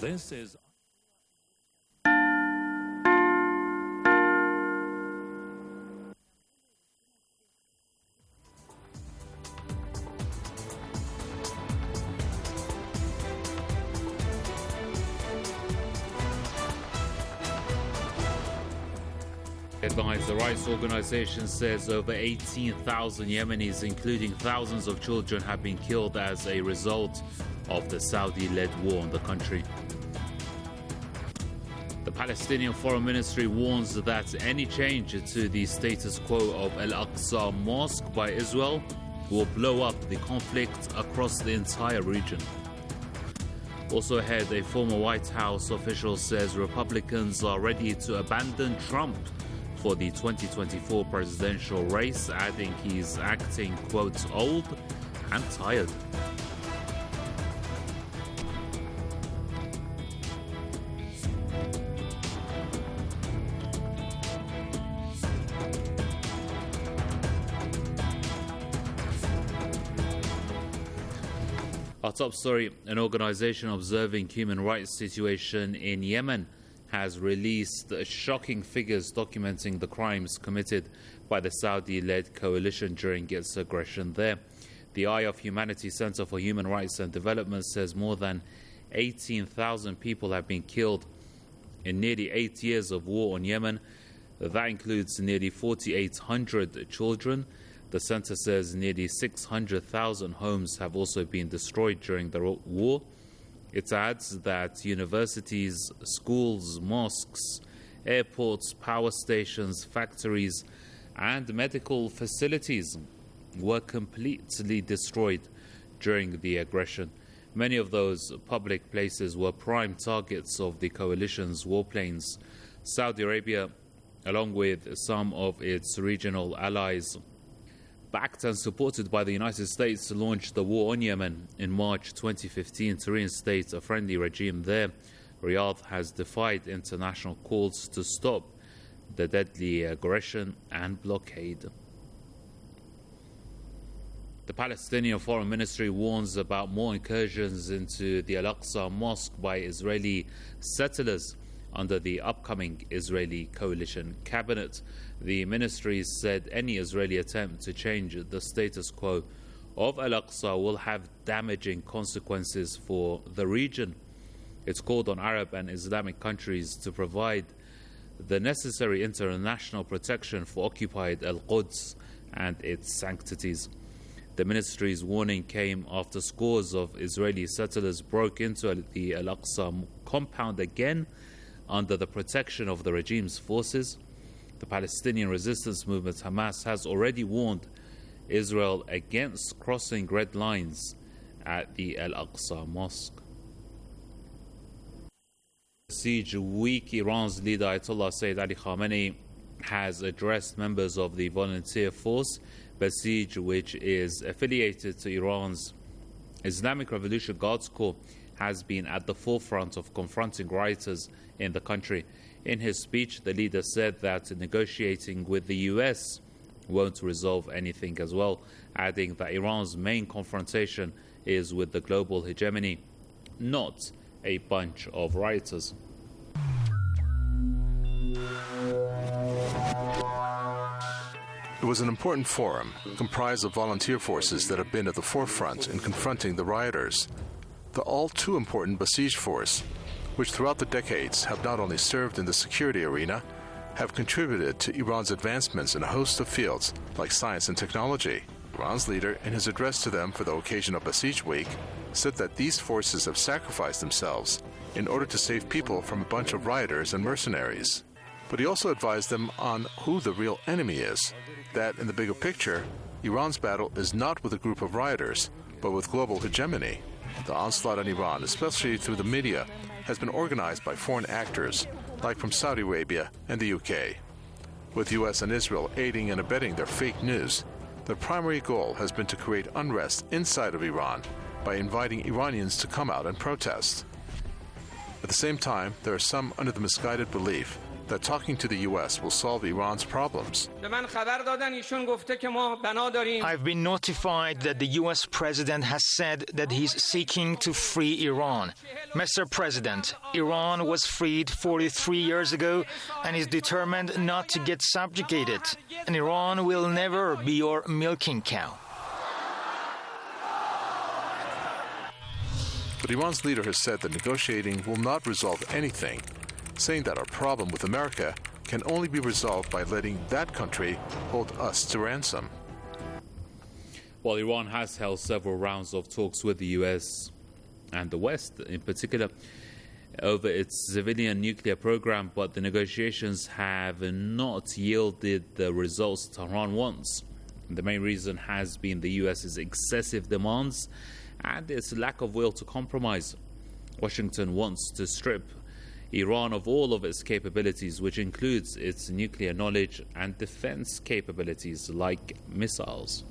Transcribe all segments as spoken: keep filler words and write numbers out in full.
This is... Headlines: the rights organization says over eighteen thousand Yemenis, including thousands of children, have been killed as a result of the Saudi-led war in the country. The Palestinian Foreign Ministry warns that any change to the status quo of Al-Aqsa Mosque by Israel will blow up the conflict across the entire region. Also ahead, a former White House official says Republicans are ready to abandon Trump for the twenty twenty-four presidential race, adding he's acting, quote, old and tired. Our top story: an organization observing human rights situation in Yemen has released shocking figures documenting the crimes committed by the Saudi-led coalition during its aggression there. The Eye of Humanity Center for Human Rights and Development says more than eighteen thousand people have been killed in nearly eight years of war on Yemen. That includes nearly four thousand eight hundred children. The center says nearly six hundred thousand homes have also been destroyed during the war. It adds that universities, schools, mosques, airports, power stations, factories, and medical facilities were completely destroyed during the aggression. Many of those public places were prime targets of the coalition's warplanes. Saudi Arabia, along with some of its regional allies, backed and supported by the United States, launched the war on Yemen in March twenty fifteen to reinstate a friendly regime there. Riyadh has defied international calls to stop the deadly aggression and blockade. The Palestinian Foreign Ministry warns about more incursions into the Al-Aqsa Mosque by Israeli settlers under the upcoming Israeli coalition cabinet. The ministry said any Israeli attempt to change the status quo of Al-Aqsa will have damaging consequences for the region. It's called on Arab and Islamic countries to provide the necessary international protection for occupied Al-Quds and its sanctities. The ministry's warning came after scores of Israeli settlers broke into the Al-Aqsa compound again under the protection of the regime's forces. The Palestinian resistance movement Hamas has already warned Israel against crossing red lines at the Al-Aqsa Mosque. Siege week, Iran's leader Ayatollah Sayyid Ali Khamenei has addressed members of the volunteer force Basij, which is affiliated to Iran's Islamic Revolution Guards Corps, has been at the forefront of confronting rioters in the country. In his speech, the leader said that negotiating with the U S won't resolve anything as well, adding that Iran's main confrontation is with the global hegemony, not a bunch of rioters. It was an important forum comprised of volunteer forces that have been at the forefront in confronting the rioters. The all too important Basij force, which throughout the decades have not only served in the security arena, have contributed to Iran's advancements in a host of fields like science and technology. Iran's leader, in his address to them for the occasion of Basij Week, said that these forces have sacrificed themselves in order to save people from a bunch of rioters and mercenaries. But he also advised them on who the real enemy is, that in the bigger picture, Iran's battle is not with a group of rioters, but with global hegemony. The onslaught on Iran, especially through the media, has been organized by foreign actors, like from Saudi Arabia and the U K. With U S and Israel aiding and abetting their fake news, their primary goal has been to create unrest inside of Iran by inviting Iranians to come out and protest. At the same time, there are some under the misguided belief that talking to the U S will solve Iran's problems. I've been notified that the U S president has said that he's seeking to free Iran. Mister President, Iran was freed forty-three years ago and is determined not to get subjugated, and Iran will never be your milking cow. But Iran's leader has said that negotiating will not resolve anything, saying that our problem with America can only be resolved by letting that country hold us to ransom. While Iran has held several rounds of talks with the U S and the West in particular over its civilian nuclear program, but the negotiations have not yielded the results Tehran wants. The main reason has been the U S's excessive demands and its lack of will to compromise. Washington wants to strip Iran of all of its capabilities, which includes its nuclear knowledge and defense capabilities like missiles.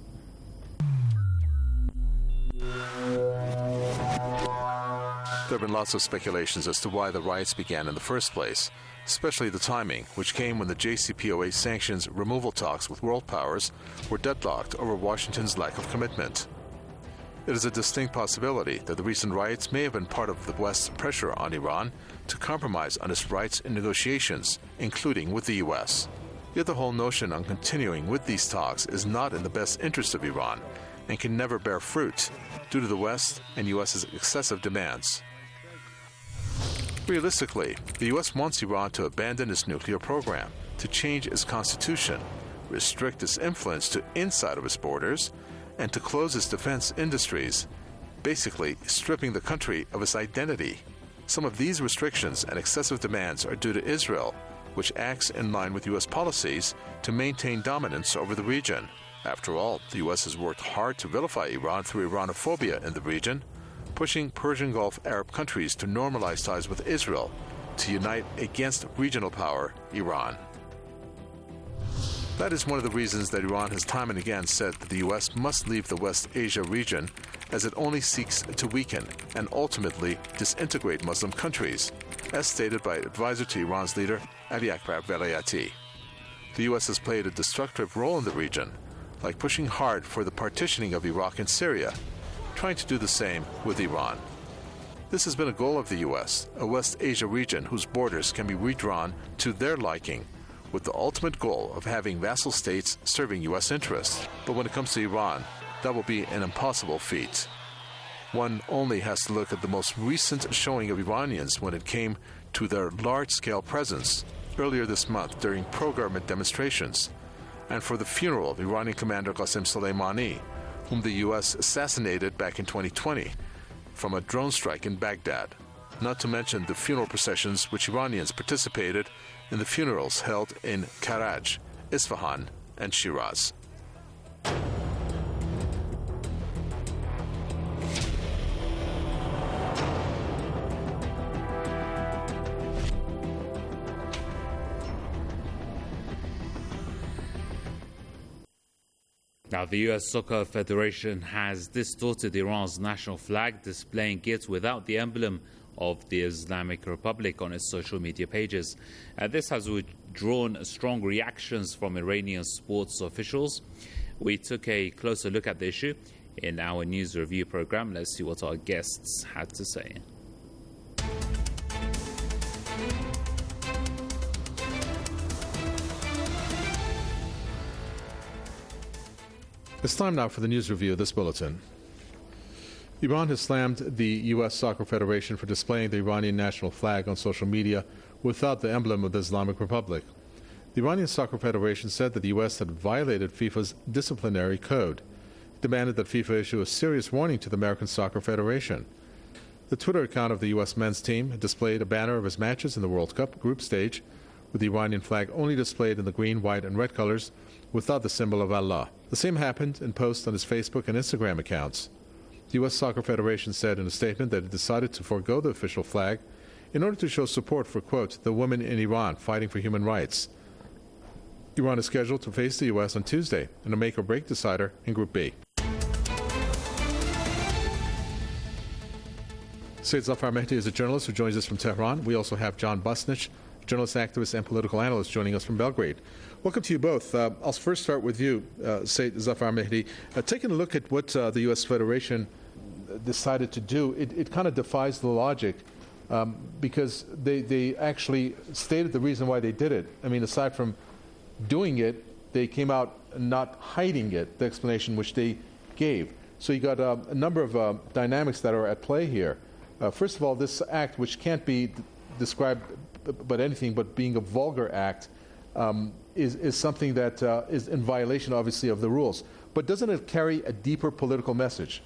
There have been lots of speculations as to why the riots began in the first place, especially the timing, which came when the J C P O A sanctions removal talks with world powers were deadlocked over Washington's lack of commitment. It is a distinct possibility that the recent riots may have been part of the West's pressure on Iran to compromise on its rights in negotiations, including with the U S. Yet the whole notion on continuing with these talks is not in the best interest of Iran and can never bear fruit due to the West and U S's excessive demands. Realistically, the U S wants Iran to abandon its nuclear program, to change its constitution, restrict its influence to inside of its borders, and to close its defense industries, basically stripping the country of its identity. Some of these restrictions and excessive demands are due to Israel, which acts in line with U S policies to maintain dominance over the region. After all, the U S has worked hard to vilify Iran through Iranophobia in the region, pushing Persian Gulf Arab countries to normalize ties with Israel, to unite against regional power, Iran. That is one of the reasons that Iran has time and again said that the U S must leave the West Asia region, as it only seeks to weaken and ultimately disintegrate Muslim countries, as stated by advisor to Iran's leader Ali Akbar Velayati. The U S has played a destructive role in the region, like pushing hard for the partitioning of Iraq and Syria, trying to do the same with Iran. This has been a goal of the U S, a West Asia region whose borders can be redrawn to their liking, with the ultimate goal of having vassal states serving U S interests. But when it comes to Iran, that will be an impossible feat. One only has to look at the most recent showing of Iranians when it came to their large-scale presence earlier this month during pro-government demonstrations, and for the funeral of Iranian commander Qasem Soleimani, whom the U S assassinated back in twenty twenty from a drone strike in Baghdad, not to mention the funeral processions which Iranians participated in the funerals held in Karaj, Isfahan, and Shiraz. Now, the U S Soccer Federation has distorted Iran's national flag, displaying it without the emblem of the Islamic Republic on its social media pages. Uh, this has drawn strong reactions from Iranian sports officials. We took a closer look at the issue in our news review program. Let's see what our guests had to say. It's time now for the news review of this bulletin. Iran has slammed the U S Soccer Federation for displaying the Iranian national flag on social media without the emblem of the Islamic Republic. The Iranian Soccer Federation said that the U S had violated FIFA's disciplinary code. It demanded that FIFA issue a serious warning to the American Soccer Federation. The Twitter account of the U S men's team displayed a banner of its matches in the World Cup group stage, with the Iranian flag only displayed in the green, white, and red colors without the symbol of Allah. The same happened in posts on its Facebook and Instagram accounts. The U S Soccer Federation said in a statement that it decided to forego the official flag in order to show support for, quote, the women in Iran fighting for human rights. Iran is scheduled to face the U S on Tuesday in a make-or-break decider in Group B. Said Zafar Mehdi is a journalist who joins us from Tehran. We also have John Busnich, journalist, activist, and political analyst, joining us from Belgrade. Welcome to you both. Uh, I'll first start with you, uh, Sayyid Zafar Mehdi. Uh, taking a look at what uh, the U S Federation decided to do, it, it kind of defies the logic um, because they, they actually stated the reason why they did it. I mean, aside from doing it, they came out not hiding it, the explanation which they gave. So you got uh, a number of uh, dynamics that are at play here. Uh, first of all, this act, which can't be d- described b- but anything but being a vulgar act, um, is, is something that uh, is in violation, obviously, of the rules. But doesn't it carry a deeper political message?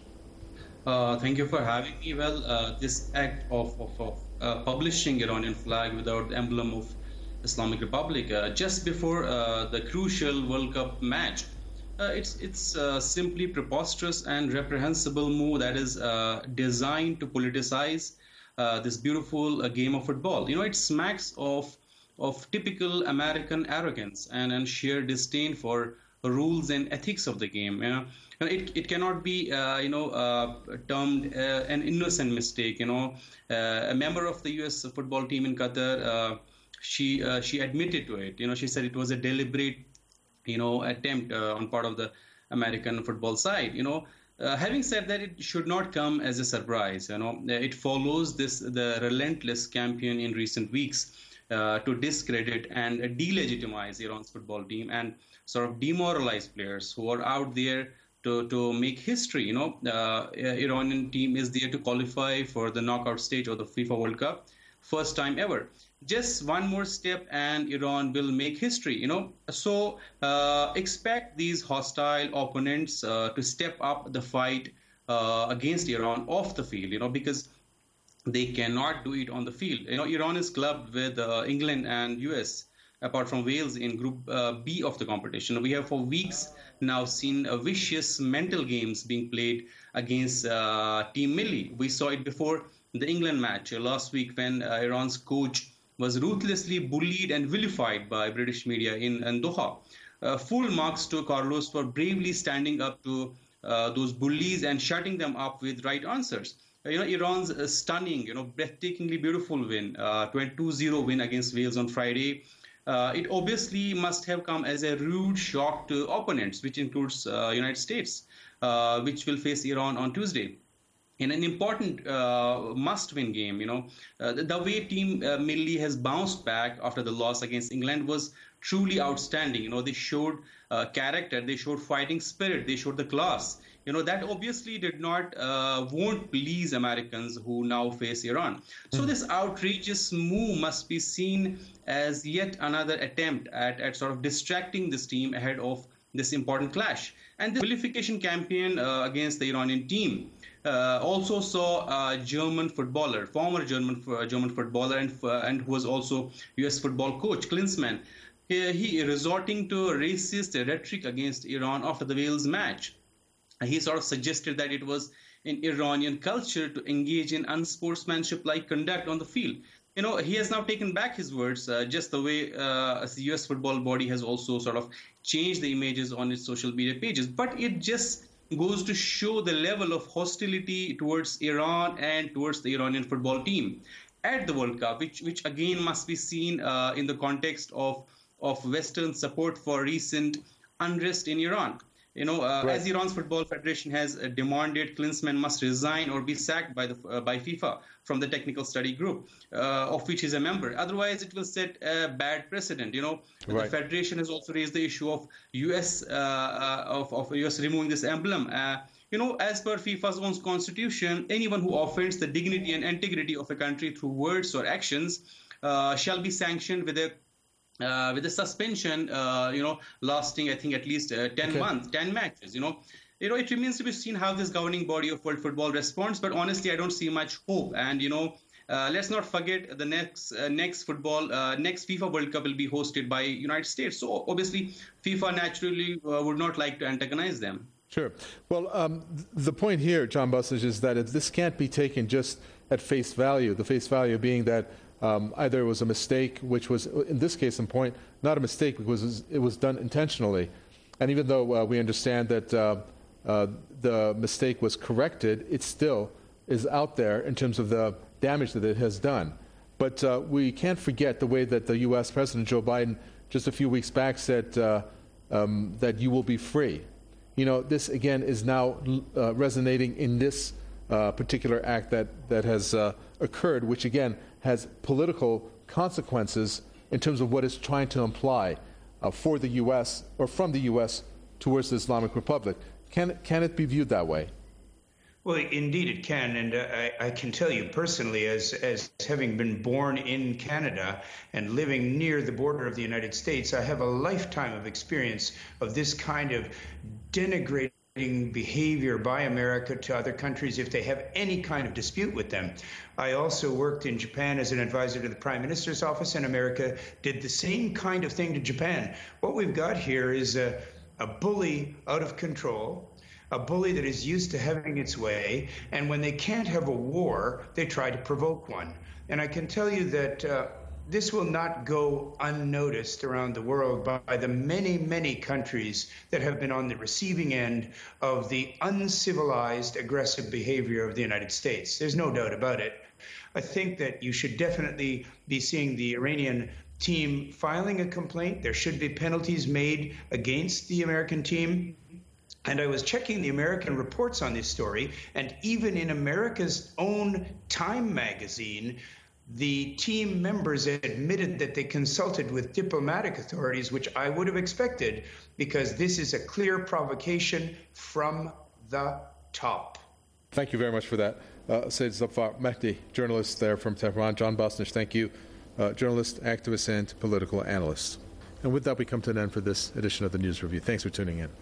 Uh, thank you for having me. Well, uh, this act of, of, of uh, publishing Iranian flag without the emblem of Islamic Republic uh, just before uh, the crucial World Cup match, uh, it's it's uh, simply preposterous and reprehensible move that is uh, designed to politicize uh, this beautiful uh, game of football. You know, it smacks of of typical American arrogance and, and sheer disdain for rules and ethics of the game. You know, it it cannot be uh, you know uh, termed uh, an innocent mistake. You know, uh, a member of the U S football team in Qatar. Uh, She uh, she admitted to it. You know, she said it was a deliberate, you know, attempt uh, on part of the American football side. You know, uh, having said that, it should not come as a surprise. You know, it follows this the relentless campaign in recent weeks uh, to discredit and delegitimize Iran's football team and sort of demoralize players who are out there to to make history. You know, uh, Iranian team is there to qualify for the knockout stage of the FIFA World Cup, first time ever. Just one more step and Iran will make history, you know. So uh, expect these hostile opponents uh, to step up the fight uh, against Iran off the field, you know, because they cannot do it on the field. You know, Iran is clubbed with uh, England and U S, apart from Wales, in Group uh, B of the competition. We have for weeks now seen uh, vicious mental games being played against uh, Team Milli. We saw it before the England match uh, last week when uh, Iran's coach was ruthlessly bullied and vilified by British media in, in Doha. Uh, full marks to Carlos for bravely standing up to uh, those bullies and shutting them up with right answers. Uh, you know, Iran's uh, stunning, you know, breathtakingly beautiful win, uh, two zero win against Wales on Friday. Uh, it obviously must have come as a rude shock to opponents, which includes uh, United States, uh, which will face Iran on Tuesday. In an important uh, must-win game, you know, uh, the, the way Team uh, Milli has bounced back after the loss against England was truly outstanding. You know, they showed uh, character, they showed fighting spirit, they showed the class. You know, that obviously did not, uh, won't please Americans who now face Iran. So mm. this outrageous move must be seen as yet another attempt at, at sort of distracting this team ahead of this important clash. And the vilification campaign uh, against the Iranian team Uh, also saw a German footballer, former German uh, German footballer, and uh, and who was also U S football coach, Klinsmann. He, he resorting to racist rhetoric against Iran after the Wales match. He sort of suggested that it was in Iranian culture to engage in unsportsmanship-like conduct on the field. You know, he has now taken back his words, uh, just the way uh, the U S football body has also sort of changed the images on its social media pages. But it just goes to show the level of hostility towards Iran and towards the Iranian football team at the World Cup, which which again must be seen uh, in the context of, of Western support for recent unrest in Iran. You know, uh, right. As Iran's Football Federation has uh, demanded, Klinsmann must resign or be sacked by the uh, by FIFA from the technical study group, uh, of which he's a member. Otherwise, it will set a bad precedent. You know, right. The Federation has also raised the issue of U S uh, uh, of, of U S removing this emblem. Uh, you know, as per FIFA's own constitution, anyone who offends the dignity and integrity of a country through words or actions uh, shall be sanctioned with a Uh, with a suspension, uh, you know, lasting, I think, at least uh, ten okay. months, ten matches, you know. You know, it remains to be seen how this governing body of world football responds, but honestly, I don't see much hope. And, you know, uh, let's not forget the next uh, next football, uh, next FIFA World Cup will be hosted by United States. So, obviously, FIFA naturally uh, would not like to antagonize them. Sure. Well, um, the point here, John Bussage, is that if this can't be taken just at face value, the face value being that Um, either it was a mistake, which was, in this case in point, not a mistake because it was done intentionally. And even though uh, we understand that uh, uh, the mistake was corrected, it still is out there in terms of the damage that it has done. But uh, we can't forget the way that the U S President Joe Biden just a few weeks back said uh, um, that you will be free. You know, this again is now uh, resonating in this uh, particular act that, that has uh, occurred, which again has political consequences in terms of what it's trying to imply uh, for the U S or from the U S towards the Islamic Republic. Can, can it be viewed that way? Well, indeed it can, and uh, I, I can tell you personally, as as having been born in Canada and living near the border of the United States, I have a lifetime of experience of this kind of denigrating behavior by America to other countries if they have any kind of dispute with them. I also worked in Japan as an advisor to the Prime Minister's office, and America did the same kind of thing to Japan. What we've got here is a, a bully out of control, a bully that is used to having its way, and when they can't have a war, they try to provoke one. And I can tell you that uh, this will not go unnoticed around the world by, by the many, many countries that have been on the receiving end of the uncivilized, aggressive behavior of the United States. There's no doubt about it. I think that you should definitely be seeing the Iranian team filing a complaint. There should be penalties made against the American team. And I was checking the American reports on this story, and even in America's own Time magazine, the team members admitted that they consulted with diplomatic authorities, which I would have expected, because this is a clear provocation from the top. Thank you very much for that. Uh, Said Zafar Mahdi, journalist there from Tehran. John Bosnish, thank you. Uh, journalist, activist, and political analyst. And with that, we come to an end for this edition of the News Review. Thanks for tuning in.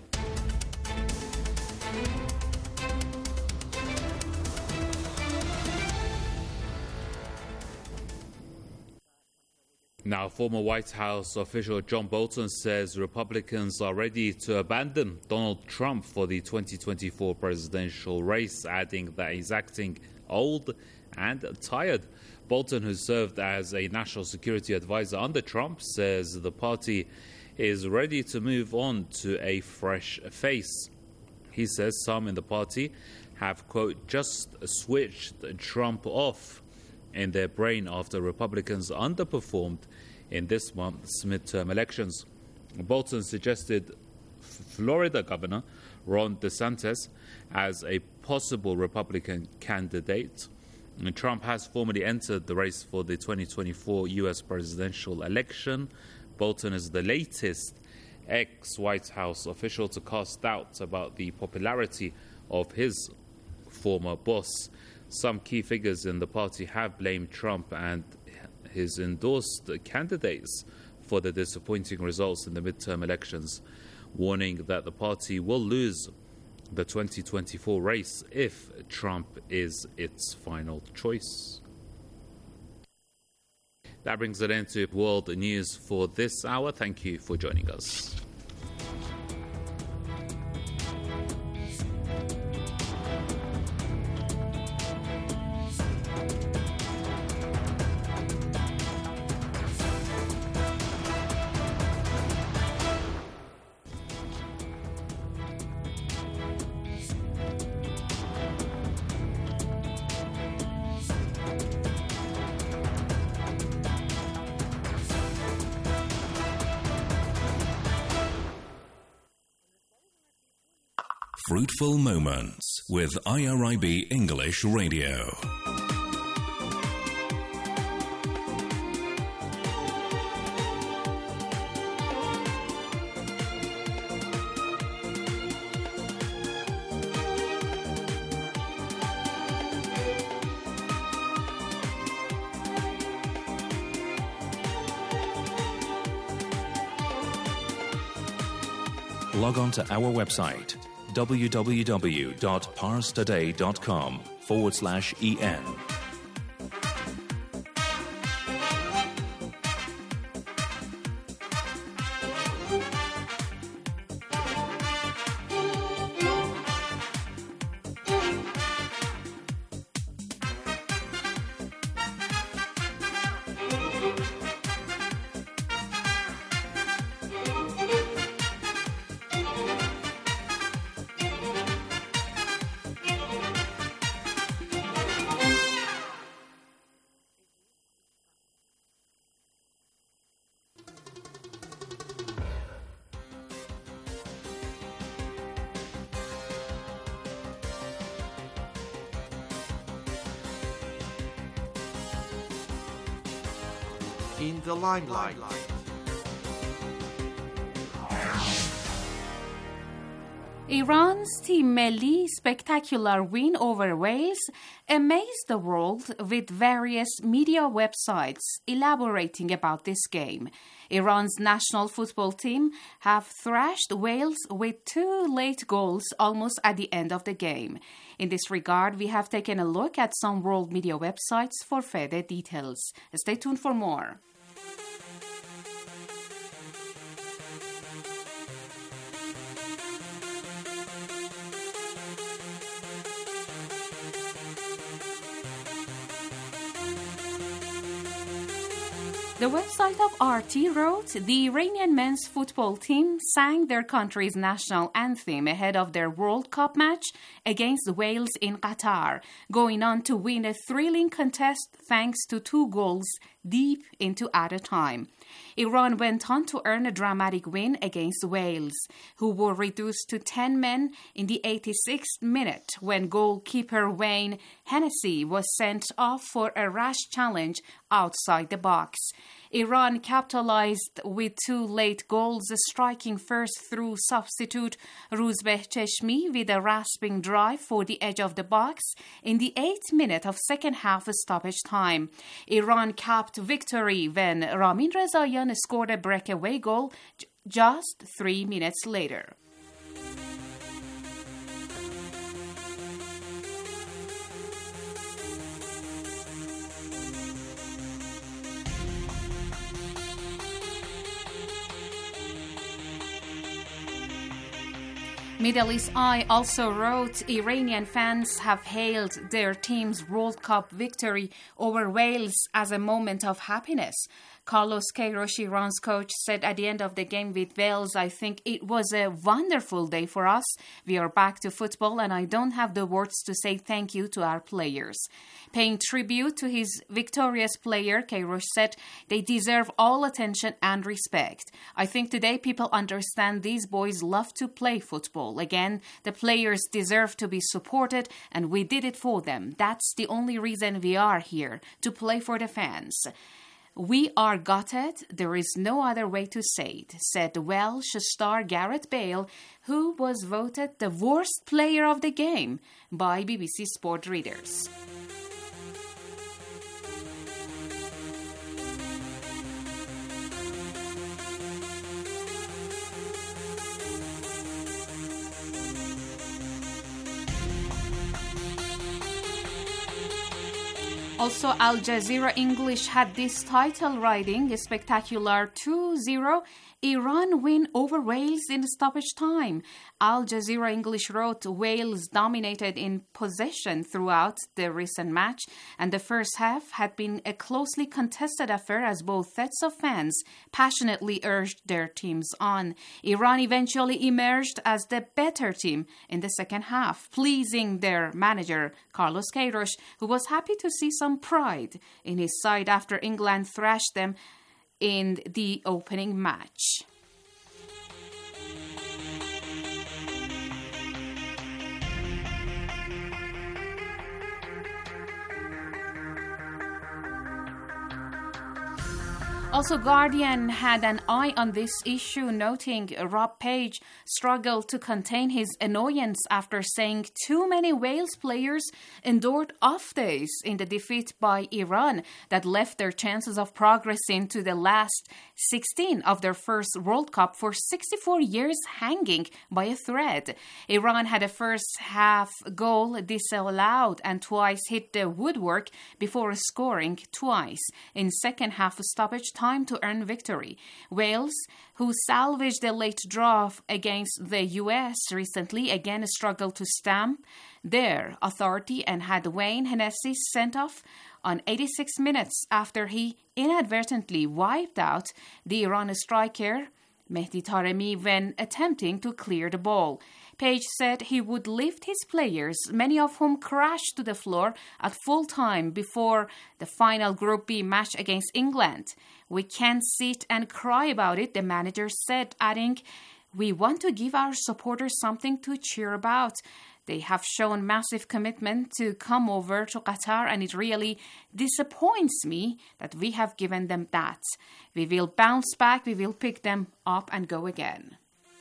Now, former White House official John Bolton says Republicans are ready to abandon Donald Trump for the twenty twenty-four presidential race, adding that he's acting old and tired. Bolton, who served as a national security advisor under Trump, says the party is ready to move on to a fresh face. He says some in the party have, quote, just switched Trump off in their brain after Republicans underperformed in this month's midterm elections. Bolton suggested Florida Governor Ron DeSantis as a possible Republican candidate. And Trump has formally entered the race for the twenty twenty-four U S presidential election. Bolton is the latest ex-White House official to cast doubt about the popularity of his former boss. Some key figures in the party have blamed Trump and his endorsed candidates for the disappointing results in the midterm elections, warning that the party will lose the twenty twenty-four race if Trump is its final choice. That brings it into world news for this hour. Thank you for joining us. Fruitful Moments with I R I B English Radio. Log on to our website www.parstoday.com forward slash EN. in the limelight. Iran's Team Melli spectacular win over Wales amazed the world, with various media websites elaborating about this game. Iran's national football team have thrashed Wales with two late goals almost at the end of the game. In this regard, we have taken a look at some world media websites for further details. Stay tuned for more. The website of R T wrote, the Iranian men's football team sang their country's national anthem ahead of their World Cup match against Wales in Qatar, going on to win a thrilling contest thanks to two goals deep into added time. Iran went on to earn a dramatic win against Wales, who were reduced to ten men in the eighty-sixth minute when goalkeeper Wayne Hennessy was sent off for a rash challenge outside the box. Iran capitalized with two late goals, striking first through substitute Ruzbeh Cheshmi with a rasping drive for the edge of the box in the eighth minute of second half stoppage time. Iran capped victory when Ramin Rezaian scored a breakaway goal j- just three minutes later. Middle East Eye also wrote, Iranian fans have hailed their team's World Cup victory over Wales as a moment of happiness. Carlos Queiroz, Iran's coach, said at the end of the game with Wales, I think it was a wonderful day for us. We are back to football and I don't have the words to say thank you to our players. Paying tribute to his victorious player, Queiroz said, they deserve all attention and respect. I think today people understand these boys love to play football. Again, the players deserve to be supported and we did it for them. That's the only reason we are here, to play for the fans. We are gutted, there is no other way to say it, said Welsh star Gareth Bale, who was voted the worst player of the game by B B C Sport readers. Also, Al Jazeera English had this title writing, a spectacular two zero Iran win over Wales in stoppage time. Al Jazeera English wrote, Wales dominated in possession throughout the recent match, and the first half had been a closely contested affair as both sets of fans passionately urged their teams on. Iran eventually emerged as the better team in the second half, pleasing their manager, Carlos Queiroz, who was happy to see some pride in his side after England thrashed them in the opening match. Also, Guardian had an eye on this issue, noting Rob Page struggled to contain his annoyance after saying too many Wales players endured off days in the defeat by Iran that left their chances of progressing to the last sixteen of their first World Cup for sixty-four years hanging by a thread. Iran had a first half goal disallowed and twice hit the woodwork before scoring twice in second half stoppage time. Time to earn victory. Wales, who salvaged a late draw against the U S recently, again struggled to stamp their authority and had Wayne Hennessy sent off on eighty-six minutes after he inadvertently wiped out the Iran striker Mehdi Taremi when attempting to clear the ball. Page said he would lift his players, many of whom crashed to the floor at full time before the final Group B match against England. We can't sit and cry about it, the manager said, adding, we want to give our supporters something to cheer about. They have shown massive commitment to come over to Qatar, and it really disappoints me that we have given them that. We will bounce back, we will pick them up and go again.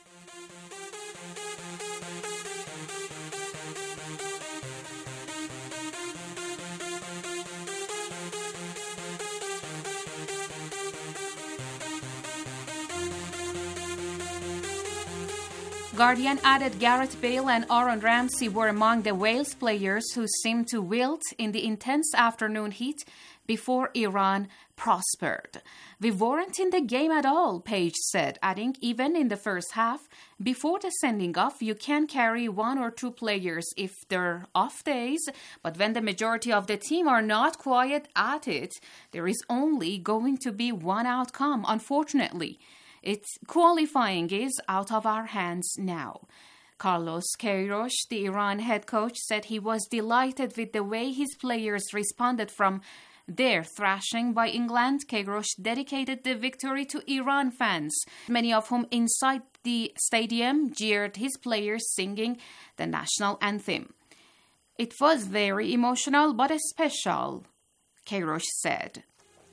Guardian added Gareth Bale and Aaron Ramsey were among the Wales players who seemed to wilt in the intense afternoon heat before Iran prospered. We weren't in the game at all, Page said, adding even in the first half, before the sending off, you can carry one or two players if they're off days, but when the majority of the team are not quiet at it, there is only going to be one outcome, unfortunately. It's qualifying is out of our hands now. Carlos Queiroz, the Iran head coach, said he was delighted with the way his players responded from their thrashing by England. Queiroz dedicated the victory to Iran fans, many of whom inside the stadium jeered his players singing the national anthem. It was very emotional but special, Queiroz said.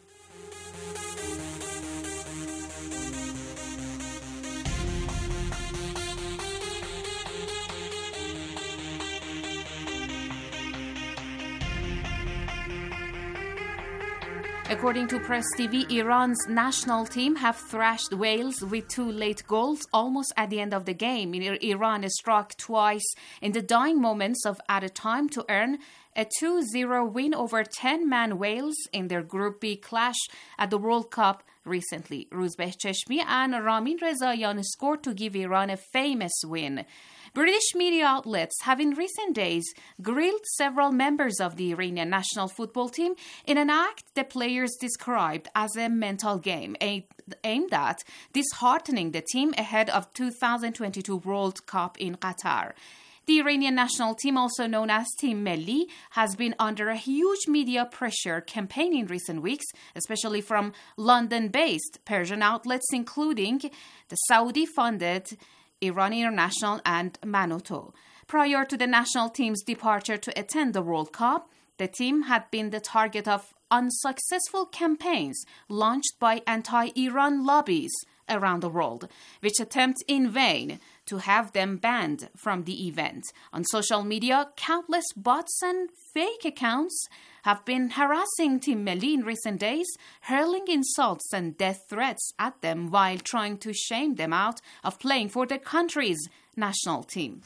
According to Press T V, Iran's national team have thrashed Wales with two late goals almost at the end of the game. Iran struck twice in the dying moments of added time to earn a two zero win over ten-man Wales in their Group B clash at the World Cup recently. Ruzbeh Cheshmi and Ramin Rezaian scored to give Iran a famous win. British media outlets have in recent days grilled several members of the Iranian national football team in an act the players described as a mental game aimed at disheartening the team ahead of two thousand twenty-two World Cup in Qatar. The Iranian national team, also known as Team Melli, has been under a huge media pressure campaign in recent weeks, especially from London-based Persian outlets, including the Saudi-funded Iran International and Manoto. Prior to the national team's departure to attend the World Cup, the team had been the target of unsuccessful campaigns launched by anti-Iran lobbies around the world, which attempt in vain to have them banned from the event. On social media, countless bots and fake accounts have been harassing Team Melli in recent days, hurling insults and death threats at them while trying to shame them out of playing for their country's national team.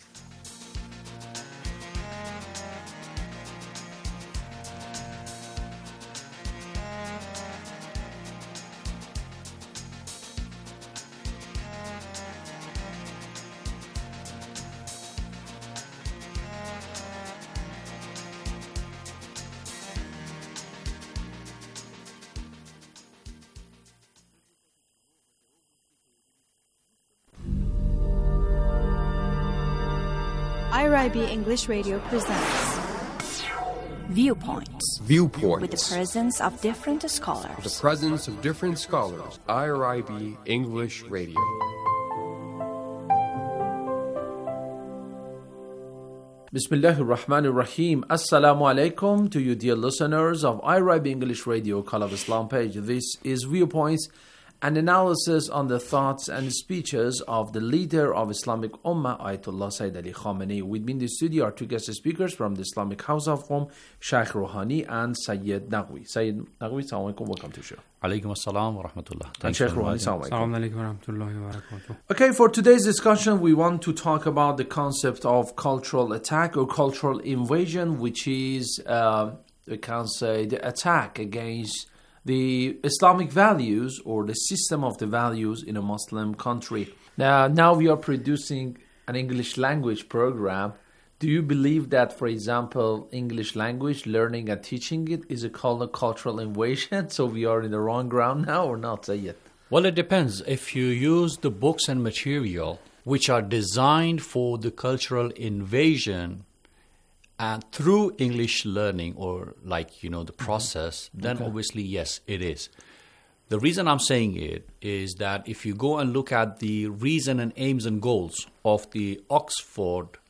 I R I B English Radio presents Viewpoints. Viewpoints. With the presence of different scholars. With the presence of different scholars. I R I B English Radio. Bismillahir Rahmanir Rahim. Assalamu alaikum to you, dear listeners of I R I B English Radio, Call of Islam page. This is Viewpoints, an analysis on the thoughts and speeches of the leader of Islamic Ummah, Ayatollah Sayyid Ali Khamenei. With me in the studio are two guest speakers from the Islamic House of Qom, Shaykh Rouhani and Sayyid Naqvi. Sayyid Naqvi, assalamu alaikum, welcome to the show. Alaikum assalam wa rahmatullah. And Shaykh Rouhani, assalamu alaikum wa rahmatullahi wa barakatuh. Okay, for today's discussion, we want to talk about the concept of cultural attack or cultural invasion, which is, uh, we can say, the attack against the Islamic values or the system of the values in a Muslim country. Now, now we are producing an English language program. Do you believe that, for example, English language, learning and teaching it is a called a cultural invasion? So we are in the wrong ground now or not, Sayyid? Well, it depends. If you use the books and material which are designed for the cultural invasion and through English learning or like, you know, the process, mm-hmm. then okay. obviously, yes, it is. The reason I'm saying it is that if you go and look at the reason and aims and goals of the Oxford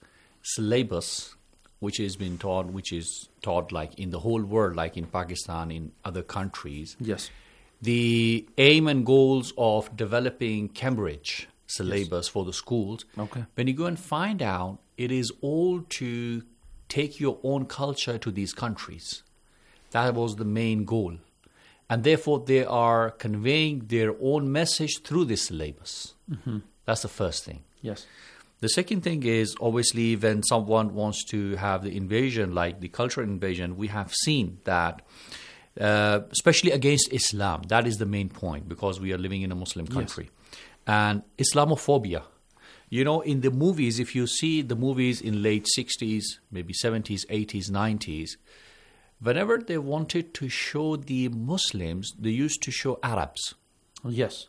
syllabus which is being taught, which is taught like in the whole world, like in Pakistan, in other countries. Yes. The aim and goals of developing Cambridge syllabus yes. for the schools, okay. when you go and find out, it is all to take your own culture to these countries. That was the main goal. And therefore, they are conveying their own message through this syllabus. Mm-hmm. That's the first thing. Yes. The second thing is, obviously, when someone wants to have the invasion, like the cultural invasion, we have seen that, uh, especially against Islam, that is the main point, because we are living in a Muslim country. Yes. And Islamophobia. You know, in the movies, if you see the movies in late sixties, maybe seventies, eighties, nineties, whenever they wanted to show the Muslims, they used to show Arabs. Yes.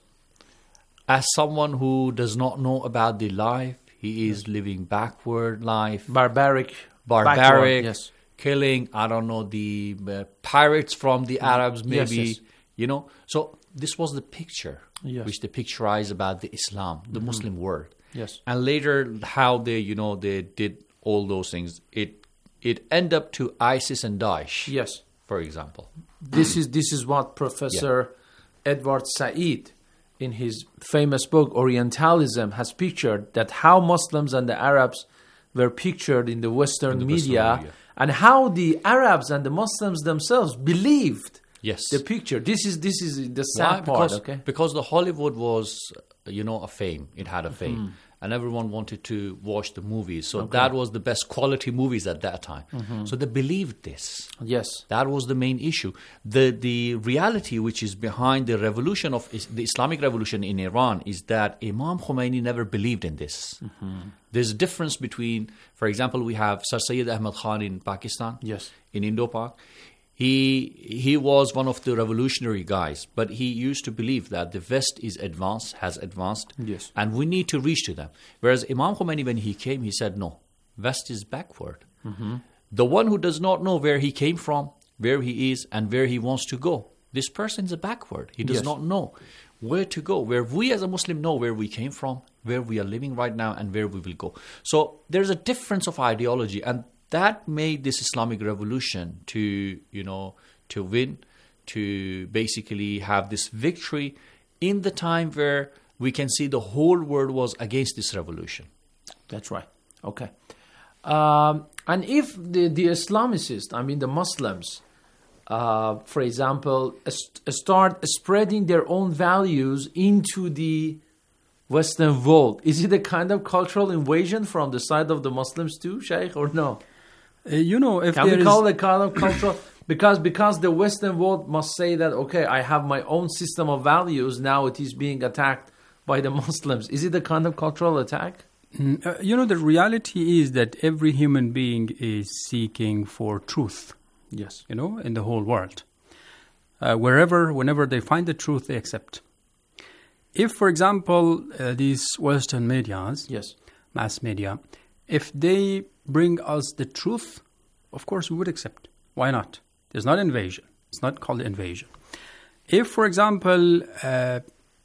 As someone who does not know about the life, he is living backward life. Barbaric. Barbaric. Backward, yes. Killing, I don't know, the uh, pirates from the Arabs, maybe. Yes, yes. You know, so this was the picture, yes. which they picturized about the Islam, the mm-hmm. Muslim world. Yes. And later, how they, you know, they did all those things. It it ended up to ISIS and Daesh. Yes. For example. This is this is what Professor yeah. Edward Said, in his famous book Orientalism, has pictured, that how Muslims and the Arabs were pictured in the Western, in the media, Western media, and how the Arabs and the Muslims themselves believed yes. the picture. This is this is the sad Why? part. Because, okay? because the Hollywood was, you know, a fame. It had a fame. Mm-hmm. And everyone wanted to watch the movies. So okay. that was the best quality movies at that time. Mm-hmm. So they believed this. Yes. That was the main issue. The the reality which is behind the revolution of the Islamic revolution in Iran is that Imam Khomeini never believed in this. Mm-hmm. There's a difference between, for example, we have Sir Syed Ahmad Khan in Pakistan, yes. in Indo-Pak. He he was one of the revolutionary guys, but he used to believe that the West is advanced, has advanced, yes. and we need to reach to them. Whereas Imam Khomeini, when he came, he said, no, West is backward. Mm-hmm. The one who does not know where he came from, where he is, and where he wants to go, this person is a backward. He does yes. not know where to go, where we as a Muslim know where we came from, where we are living right now, and where we will go. So there's a difference of ideology, and that made this Islamic revolution to, you know, to win, to basically have this victory in the time where we can see the whole world was against this revolution. That's right. Okay. Um, and if the, the Islamicists, I mean the Muslims, uh, for example, st- start spreading their own values into the Western world, is it a kind of cultural invasion from the side of the Muslims too, Sheikh, or no? Uh, you know, if Can there we is... call it kind of cultural? Because because the Western world must say that, okay, I have my own system of values, now it is being attacked by the Muslims. Is it a kind of cultural attack? Mm, uh, you know, the reality is that every human being is seeking for truth. Yes. You know, in the whole world. Uh, wherever, whenever they find the truth, they accept. If, for example, uh, these Western medias, yes, mass media, if they bring us the truth, of course we would accept. Why not? There's not invasion. It's not called invasion. If, for example, uh,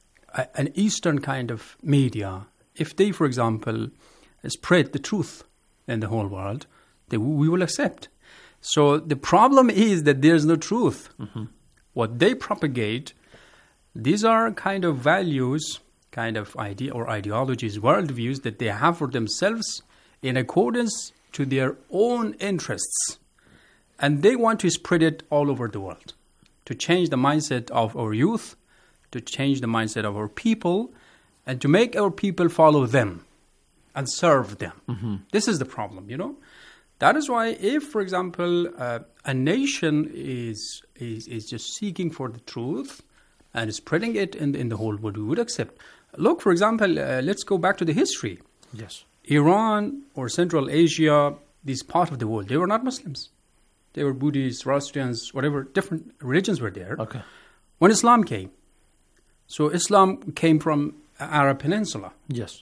an Eastern kind of media, if they, for example, spread the truth in the whole world, then we will accept. So the problem is that there's no truth. Mm-hmm. What they propagate, these are kind of values, kind of idea or ideologies, worldviews that they have for themselves in accordance to their own interests. And they want to spread it all over the world, to change the mindset of our youth, to change the mindset of our people, and to make our people follow them and serve them. Mm-hmm. This is the problem, you know. That is why if, for example, uh, a nation is, is is just seeking for the truth and spreading it in, in the whole world, we would accept. Look, for example, uh, let's go back to the history. Yes. Iran or Central Asia, this part of the world, they were not Muslims. They were Buddhists, Zoroastrians, whatever, different religions were there. Okay. When Islam came, so Islam came from Arab Peninsula. Yes.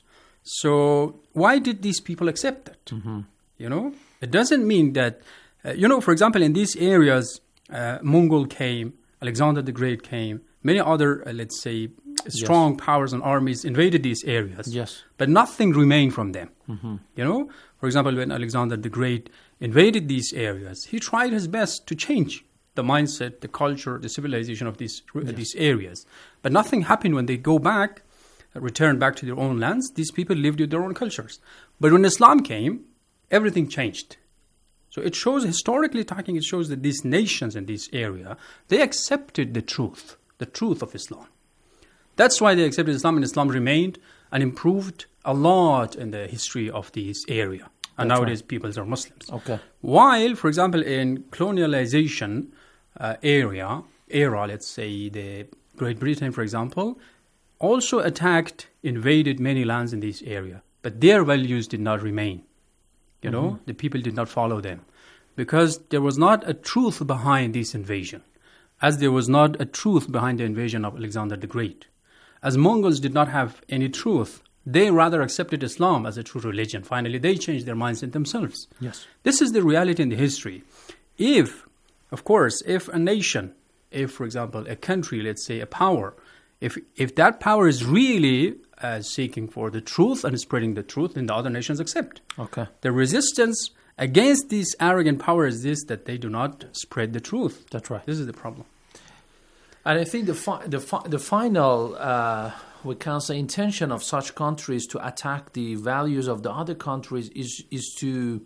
So why did these people accept that? Mm-hmm. You know, it doesn't mean that, uh, you know, for example, in these areas, uh, Mongol came, Alexander the Great came, many other, uh, let's say, strong yes. powers and armies invaded these areas, yes. but nothing remained from them. Mm-hmm. You know, for example, when Alexander the Great invaded these areas, he tried his best to change the mindset, the culture, the civilization of these yes. these areas. But nothing happened when they go back, return back to their own lands. These people lived with their own cultures. But when Islam came, everything changed. So it shows, historically talking, it shows that these nations in this area, they accepted the truth, the truth of Islam. That's why they accepted Islam, and Islam remained and improved a lot in the history of this area. And That's nowadays right. peoples are Muslims. Okay. While, for example, in colonialization uh, area, era, let's say the Great Britain, for example, also attacked, invaded many lands in this area. But their values did not remain. You know, mm-hmm. the people did not follow them because there was not a truth behind this invasion, as there was not a truth behind the invasion of Alexander the Great. As Mongols did not have any truth, they rather accepted Islam as a true religion. Finally, they changed their minds in themselves. Yes. This is the reality in the history. If, of course, if a nation, if, for example, a country, let's say a power, if if that power is really uh, seeking for the truth and spreading the truth, then the other nations accept. Okay. The resistance against this arrogant power is this, that they do not spread the truth. That's right. This is the problem. And I think the fi- the fi- the final, uh, we can say, intention of such countries to attack the values of the other countries is is to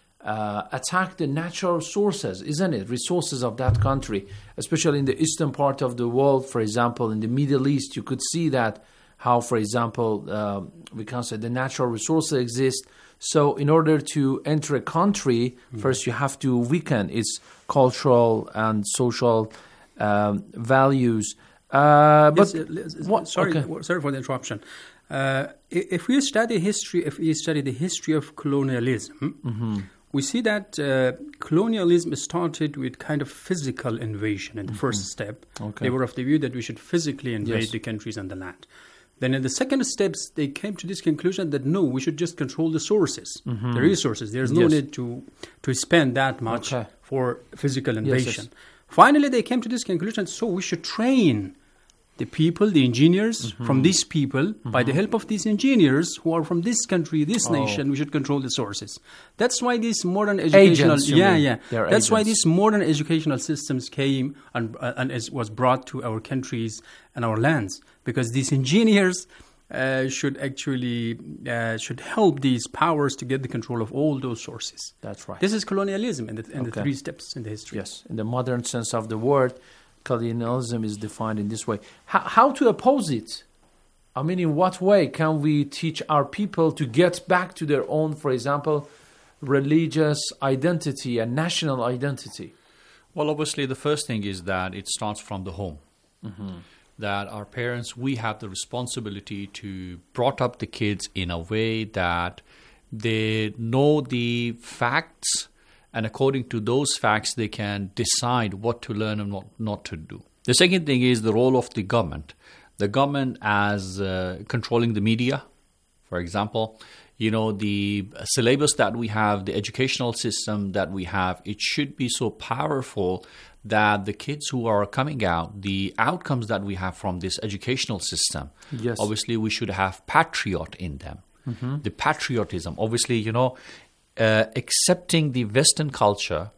uh, attack the natural sources, isn't it? Resources of that country, especially in the eastern part of the world. For example, in the Middle East, you could see that how, for example, uh, we can say the natural resources exist. So in order to enter a country, mm. first you have to weaken its cultural and social um, values. Uh, but yes, uh, what, sorry, okay. sorry for the interruption. Uh, if we study history, if we study the history of colonialism, mm-hmm. we see that uh, colonialism started with kind of physical invasion in the mm-hmm. first step. Okay. They were of the view that we should physically invade yes. the countries and the land. Then in the second steps, they came to this conclusion that no, we should just control the sources, mm-hmm. the resources. There's no yes. need to to spend that much okay. for physical invasion. Yes, yes. Finally, they came to this conclusion, so we should train the people, the engineers mm-hmm. from these people. Mm-hmm. By the help of these engineers who are from this country, this oh. nation, we should control the sources. That's why these modern educational... Agents, you yeah, mean. yeah. They're That's agents. why these modern educational systems came and, uh, and is, was brought to our countries and our lands. Because these engineers... Uh, should actually uh, should help these powers to get the control of all those sources. That's right. This is colonialism in, the, in okay. the three steps in the history. Yes, in the modern sense of the word, colonialism is defined in this way. How, how to oppose it? I mean, in what way can we teach our people to get back to their own, for example, religious identity and national identity? Well, obviously, the first thing is that it starts from the home. Mm-hmm. That our parents, we have the responsibility to brought up the kids in a way that they know the facts, and according to those facts, they can decide what to learn and what not to do. The second thing is the role of the government. The government as uh, controlling the media, for example. You know, the syllabus that we have, the educational system that we have, it should be so powerful that the kids who are coming out, the outcomes that we have from this educational system, yes. obviously we should have patriot in them. Mm-hmm. The patriotism, obviously, you know, uh, accepting the Western culture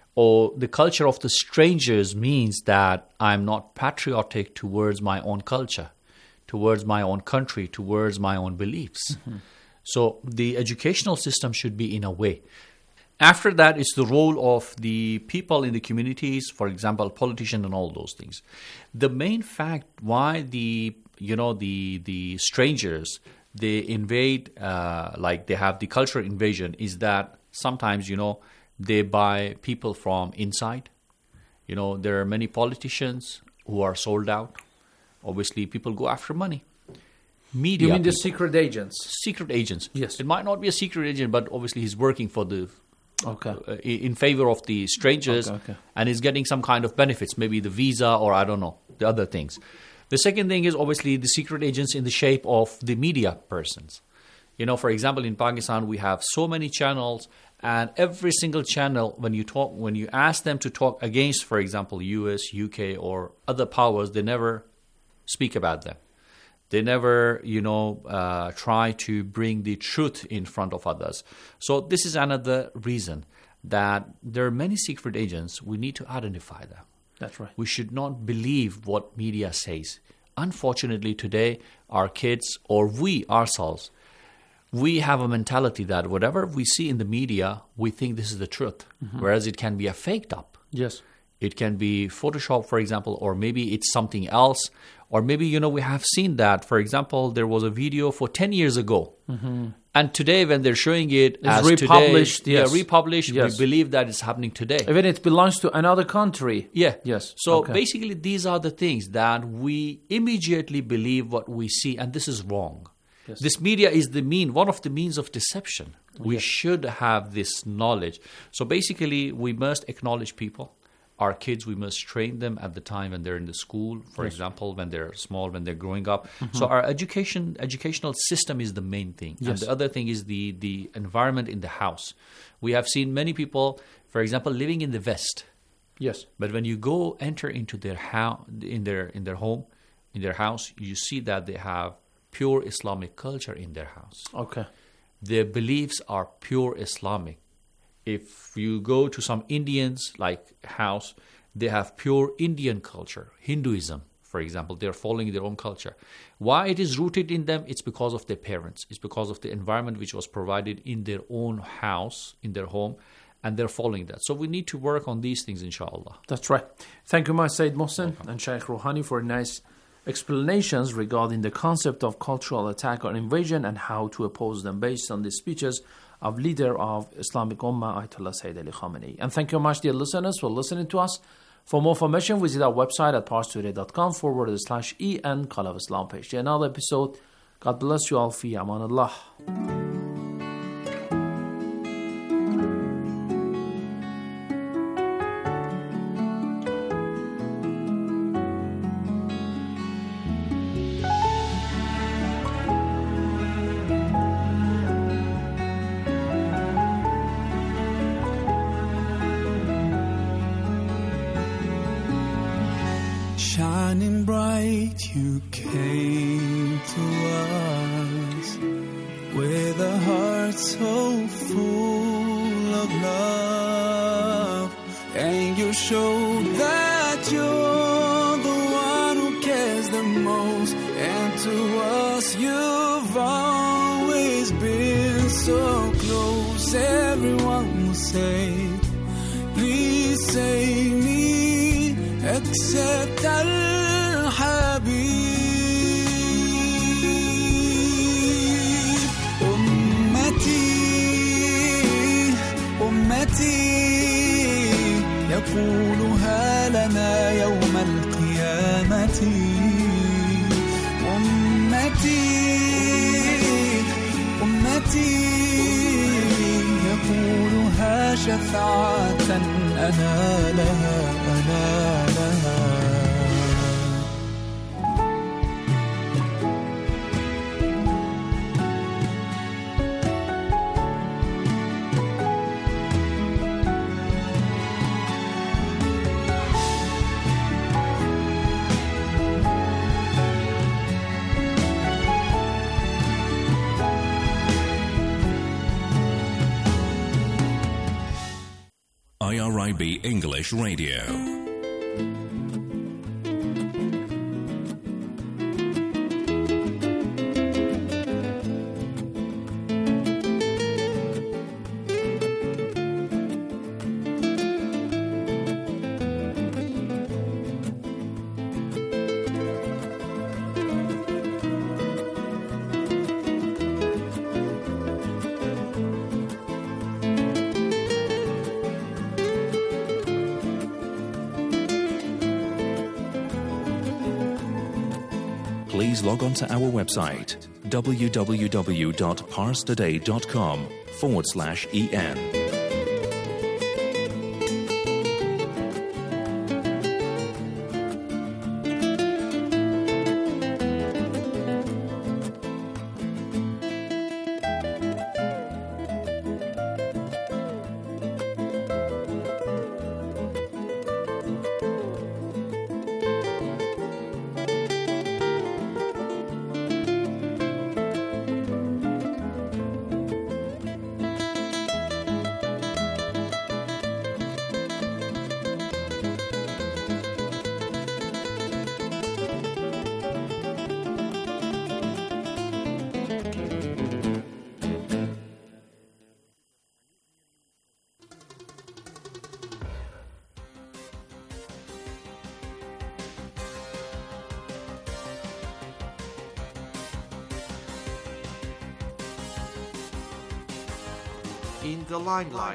or the culture of the strangers means that I'm not patriotic towards my own culture, towards my own country, towards my own beliefs. Mm-hmm. So the educational system should be in a way. After that is the role of the people in the communities, for example, politicians and all those things. The main fact why the, you know, the the strangers, they invade, uh, like they have the cultural invasion, is that sometimes, you know, they buy people from inside. You know, there are many politicians who are sold out. Obviously, people go after money. Media You mean the people. secret agents? Secret agents. Yes. It might not be a secret agent, but obviously he's working for the... Okay. Uh, in favor of the strangers, okay, okay. and is getting some kind of benefits, maybe the visa or I don't know, the other things. The second thing is obviously the secret agents in the shape of the media persons. You know, for example, in Pakistan, we have so many channels, and every single channel, when you talk, when you ask them to talk against, for example, U S, U K, or other powers, they never speak about them. They never, you know, uh, try to bring the truth in front of others. So this is another reason that there are many secret agents. We need to identify them. That's right. We should not believe what media says. Unfortunately, today, our kids or we ourselves, we have a mentality that whatever we see in the media, we think this is the truth, mm-hmm. whereas it can be a faked up. Yes. It can be Photoshop, for example, or maybe it's something else. Or maybe, you know, we have seen that. For example, there was a video for ten years ago. Mm-hmm. And today when they're showing it it's as republished, today, yes. yeah, republished, yes. we believe that it's happening today. Even it belongs to another country. Yeah. Yes. So okay. basically these are the things that we immediately believe what we see, and this is wrong. Yes. This media is the mean, one of the means of deception. We yes. should have this knowledge. So basically we must acknowledge people. Our kids, we must train them at the time when they're in the school, for yes. example, when they're small, when they're growing up. Mm-hmm. So our education, educational system is the main thing. Yes. And the other thing is the, the environment in the house. We have seen many people, for example, living in the West. Yes. But when you go enter into their house, in their in their home, in their house, you see that they have pure Islamic culture in their house. Okay. Their beliefs are pure Islamic. If you go to some Indians like house, they have pure Indian culture, Hinduism, for example. They're following their own culture. Why it is rooted in them? It's because of their parents. It's because of the environment which was provided in their own house, in their home, and they're following that. So we need to work on these things, inshallah. That's right. Thank you, my Sayyid Mohsen and Shaykh Rouhani, for nice explanations regarding the concept of cultural attack or invasion and how to oppose them based on the speeches of leader of Islamic Ummah, Ayatollah Sayyid Ali Khamenei. And thank you much, dear listeners, for listening to us. For more information, visit our website at parstoday.com forward slash E and Call of Islam page. Another episode. God bless you all. Fi aman Allah. Shining bright, you came to us with a heart so full of love, and you showed that you're the one who cares the most, and to us you've always been so close. Everyone will say, please save me, except Al-Habib. Ummati, Ummati, يقولها لنا يوم القيامة. أمتي أمتي يقولها شفاعة أنا لها أنا لها. I R I B English Radio. Please log on to our website, www.parstoday.com forward slash EN. in the limelight.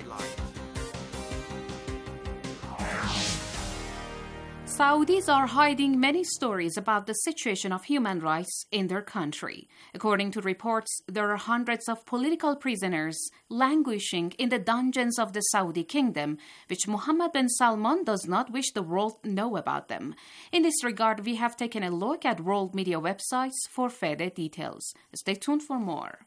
Saudis are hiding many stories about the situation of human rights in their country. According to reports, there are hundreds of political prisoners languishing in the dungeons of the Saudi kingdom, which Mohammed bin Salman does not wish the world to know about them. In this regard, we have taken a look at world media websites for further details. Stay tuned for more.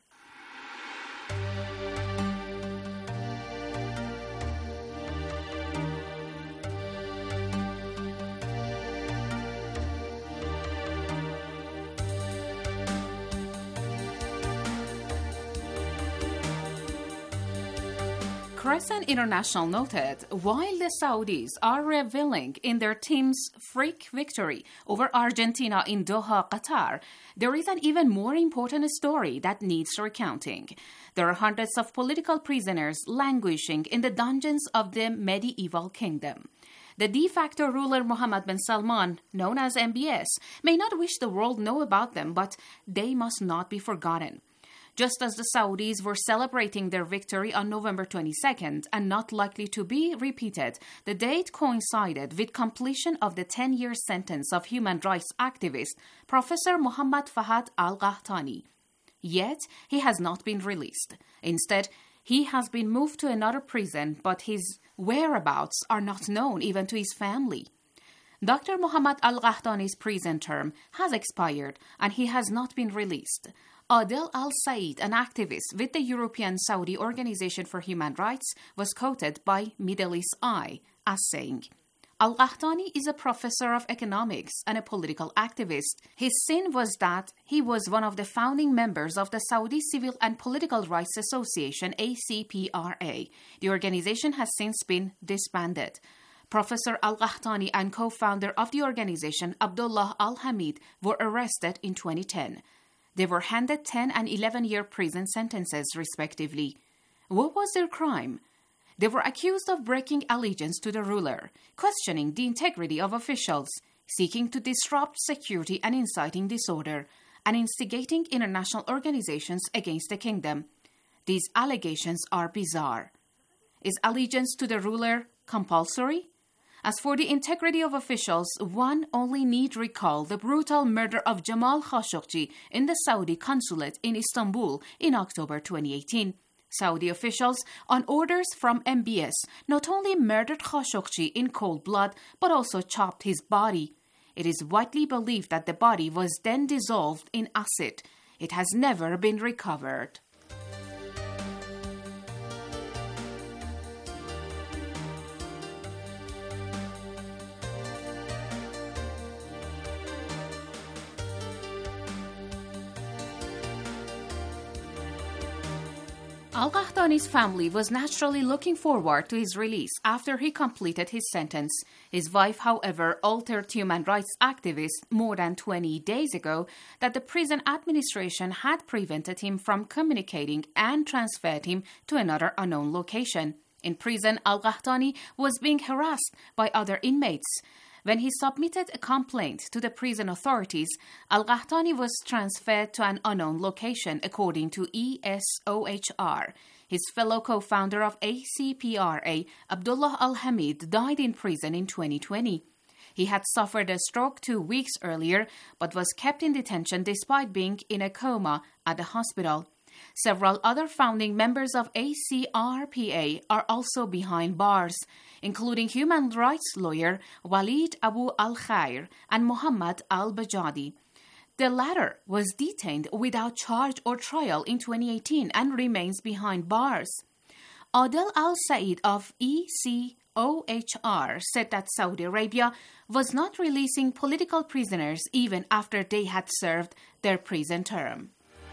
Crescent International noted, while the Saudis are reveling in their team's freak victory over Argentina in Doha, Qatar, there is an even more important story that needs recounting. There are hundreds of political prisoners languishing in the dungeons of the medieval kingdom. The de facto ruler Mohammed bin Salman, known as M B S, may not wish the world know about them, but they must not be forgotten. Just as the Saudis were celebrating their victory on November twenty-second and not likely to be repeated, the date coincided with completion of the ten-year sentence of human rights activist Professor Muhammad Fahad al-Qahtani. Yet, he has not been released. Instead, he has been moved to another prison, but his whereabouts are not known even to his family. Doctor Muhammad al-Qahtani's prison term has expired and he has not been released. Adel Al-Said, an activist with the European Saudi Organization for Human Rights, was quoted by Middle East Eye as saying, Al-Qahtani is a professor of economics and a political activist. His sin was that he was one of the founding members of the Saudi Civil and Political Rights Association, A C P R A. The organization has since been disbanded. Professor Al-Qahtani and co-founder of the organization, Abdullah Al-Hamid, were arrested in twenty ten. They were handed ten and eleven-year prison sentences, respectively. What was their crime? They were accused of breaking allegiance to the ruler, questioning the integrity of officials, seeking to disrupt security and inciting disorder, and instigating international organizations against the kingdom. These allegations are bizarre. Is allegiance to the ruler compulsory? As for the integrity of officials, one only need recall the brutal murder of Jamal Khashoggi in the Saudi consulate in Istanbul in October twenty eighteen. Saudi officials, on orders from M B S, not only murdered Khashoggi in cold blood, but also chopped his body. It is widely believed that the body was then dissolved in acid. It has never been recovered. Al-Qahtani's family was naturally looking forward to his release after he completed his sentence. His wife, however, altered human rights activists more than twenty days ago that the prison administration had prevented him from communicating and transferred him to another unknown location. In prison, Al-Qahtani was being harassed by other inmates. When he submitted a complaint to the prison authorities, Al-Qahtani was transferred to an unknown location, according to E S O H R. His fellow co-founder of A C P R A, Abdullah Al-Hamid, died in prison in twenty twenty. He had suffered a stroke two weeks earlier, but was kept in detention despite being in a coma at the hospital. Several other founding members of A C R P A are also behind bars, including human rights lawyer Walid Abu Al-Khair and Muhammad Al-Bajadi. The latter was detained without charge or trial in twenty eighteen and remains behind bars. Adel Al-Said of E C O H R said that Saudi Arabia was not releasing political prisoners even after they had served their prison term.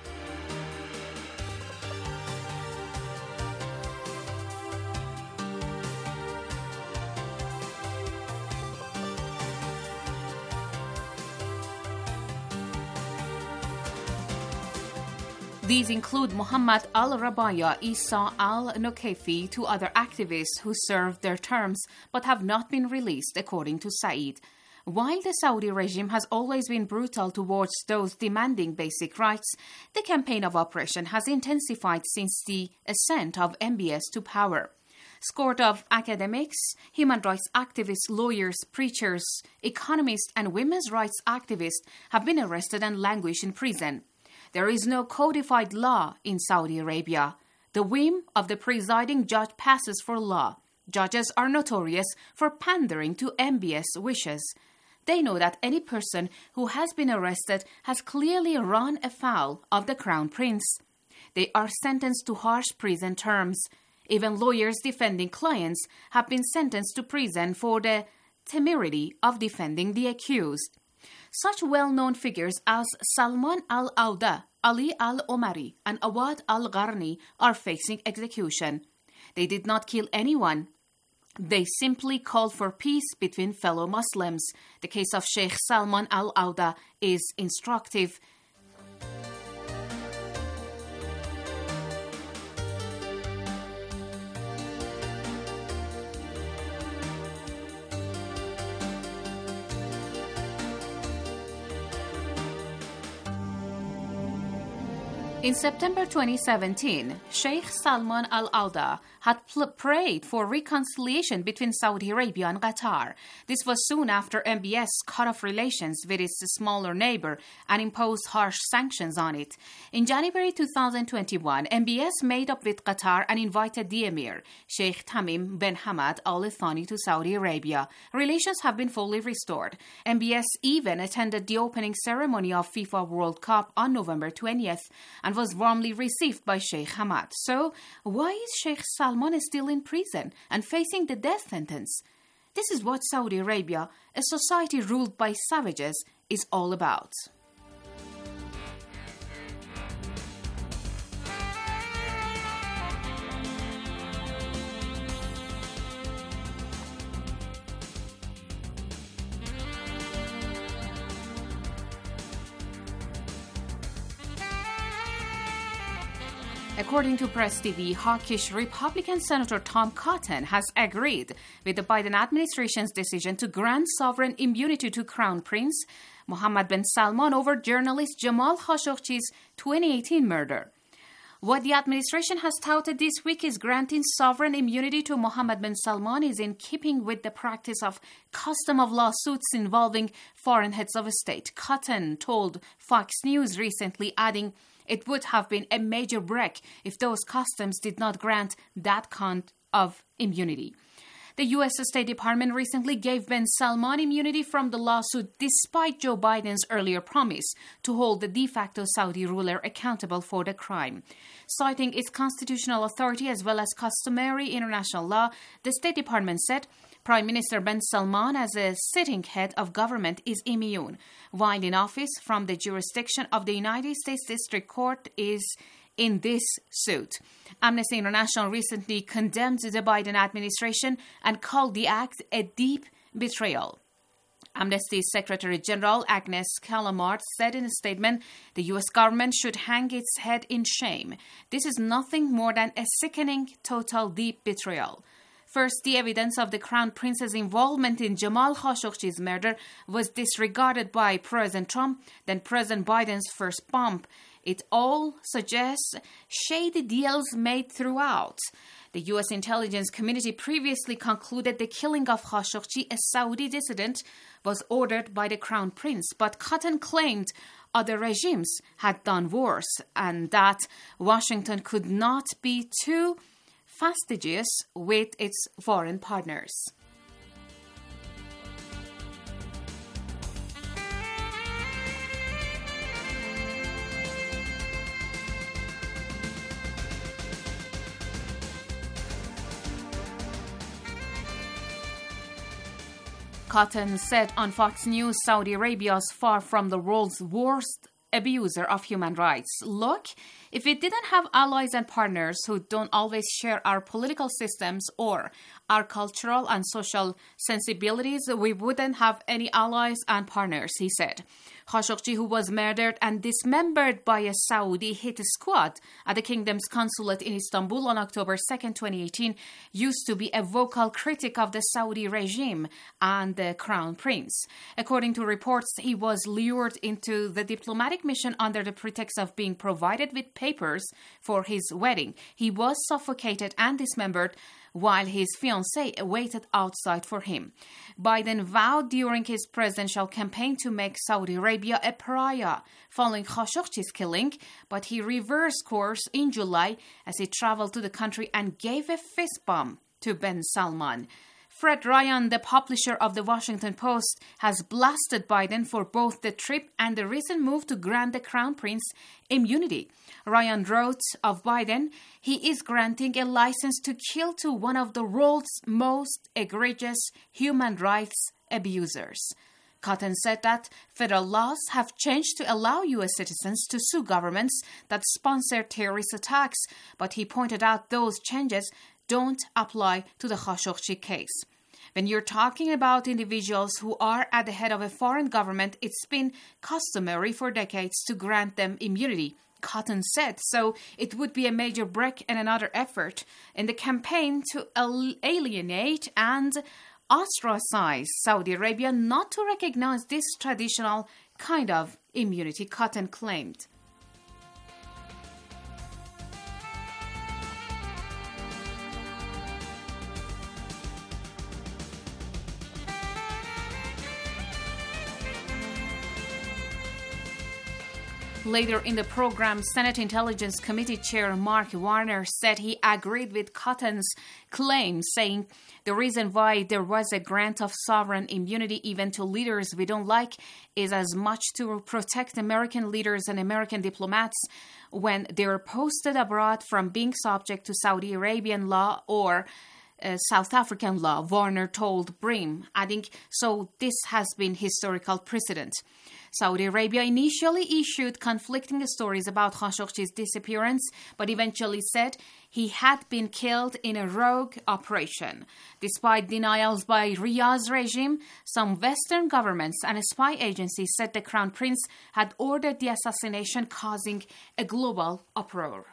These include Muhammad al-Rabaya, Isa al-Nokefi, two other activists who served their terms but have not been released, according to Said. While the Saudi regime has always been brutal towards those demanding basic rights, the campaign of oppression has intensified since the ascent of M B S to power. Scores of academics, human rights activists, lawyers, preachers, economists, and women's rights activists have been arrested and languish in prison. There is no codified law in Saudi Arabia. The whim of the presiding judge passes for law. Judges are notorious for pandering to M B S wishes. They know that any person who has been arrested has clearly run afoul of the Crown Prince. They are sentenced to harsh prison terms. Even lawyers defending clients have been sentenced to prison for the temerity of defending the accused. Such well-known figures as Salman al-Auda, Ali al-Omari, and Awad al-Gharni are facing execution. They did not kill anyone. They simply called for peace between fellow Muslims. The case of Sheikh Salman al-Auda is instructive. In September twenty seventeen, Sheikh Salman al-Auda had pl- prayed for reconciliation between Saudi Arabia and Qatar. This was soon after M B S cut off relations with its smaller neighbor and imposed harsh sanctions on it. In January twenty twenty-one, M B S made up with Qatar and invited the Emir, Sheikh Tamim bin Hamad Al Thani, to Saudi Arabia. Relations have been fully restored. M B S even attended the opening ceremony of FIFA World Cup on November twentieth and was warmly received by Sheikh Hamad. So, why is Sheikh Salman still in prison and facing the death sentence? This is what Saudi Arabia, a society ruled by savages, is all about. According to Press T V, hawkish Republican Senator Tom Cotton has agreed with the Biden administration's decision to grant sovereign immunity to Crown Prince Mohammed bin Salman over journalist Jamal Khashoggi's twenty eighteen murder. What the administration has touted this week is granting sovereign immunity to Mohammed bin Salman is in keeping with the practice of custom of lawsuits involving foreign heads of state. Cotton told Fox News recently, adding, "It would have been a major break if those customs did not grant that kind of immunity." The U S State Department recently gave bin Salman immunity from the lawsuit despite Joe Biden's earlier promise to hold the de facto Saudi ruler accountable for the crime. Citing its constitutional authority as well as customary international law, the State Department said Prime Minister bin Salman, as a sitting head of government, is immune, while in office from the jurisdiction of the United States District Court is in this suit. Amnesty International recently condemned the Biden administration and called the act a deep betrayal. Amnesty Secretary General Agnes Callamard said in a statement, "The U S government should hang its head in shame. This is nothing more than a sickening, total, deep betrayal." First, the evidence of the Crown Prince's involvement in Jamal Khashoggi's murder was disregarded by President Trump, then President Biden's first bump. It all suggests shady deals made throughout. The U S intelligence community previously concluded the killing of Khashoggi, a Saudi dissident, was ordered by the Crown Prince, but Cotton claimed other regimes had done worse and that Washington could not be too fastidious with its foreign partners. Cotton said on Fox News Saudi Arabia is far from the world's worst abuser of human rights. Look, If we didn't have allies and partners who don't always share our political systems or our cultural and social sensibilities, we wouldn't have any allies and partners, he said. Khashoggi, who was murdered and dismembered by a Saudi hit squad at the kingdom's consulate in Istanbul on October second, twenty eighteen, used to be a vocal critic of the Saudi regime and the crown prince. According to reports, he was lured into the diplomatic mission under the pretext of being provided with papers for his wedding. He was suffocated and dismembered while his fiancée waited outside for him. Biden vowed during his presidential campaign to make Saudi Arabia a pariah following Khashoggi's killing, but he reversed course in July as he traveled to the country and gave a fist bump to Ben Salman. Fred Ryan, the publisher of the Washington Post, has blasted Biden for both the trip and the recent move to grant the Crown Prince immunity. Ryan wrote of Biden, he is granting a license to kill to one of the world's most egregious human rights abusers. Cotton said that federal laws have changed to allow U S citizens to sue governments that sponsor terrorist attacks, but he pointed out those changes don't apply to the Khashoggi case. When you're talking about individuals who are at the head of a foreign government, it's been customary for decades to grant them immunity, Cotton said, so it would be a major break and another effort in the campaign to alienate and ostracize Saudi Arabia not to recognize this traditional kind of immunity, Cotton claimed. Later in the program, Senate Intelligence Committee Chair Mark Warner said he agreed with Cotton's claim, saying the reason why there was a grant of sovereign immunity even to leaders we don't like is as much to protect American leaders and American diplomats when they're posted abroad from being subject to Saudi Arabian law or Uh, South African law, Warner told Brim, adding, so this has been historical precedent. Saudi Arabia initially issued conflicting stories about Khashoggi's disappearance, but eventually said he had been killed in a rogue operation. Despite denials by Riyadh's regime, some Western governments and spy agencies said the Crown Prince had ordered the assassination, causing a global uproar.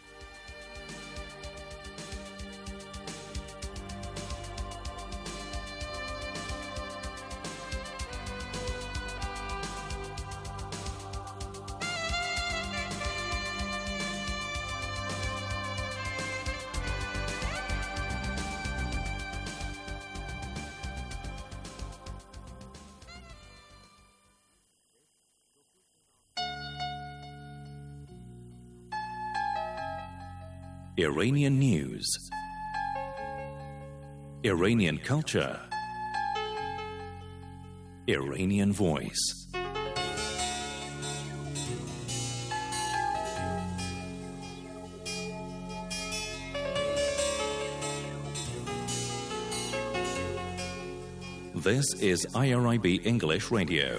Iranian news, Iranian culture, Iranian voice. This is I R I B English Radio.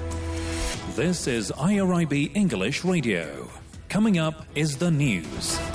This is I R I B English Radio. Coming up is the news.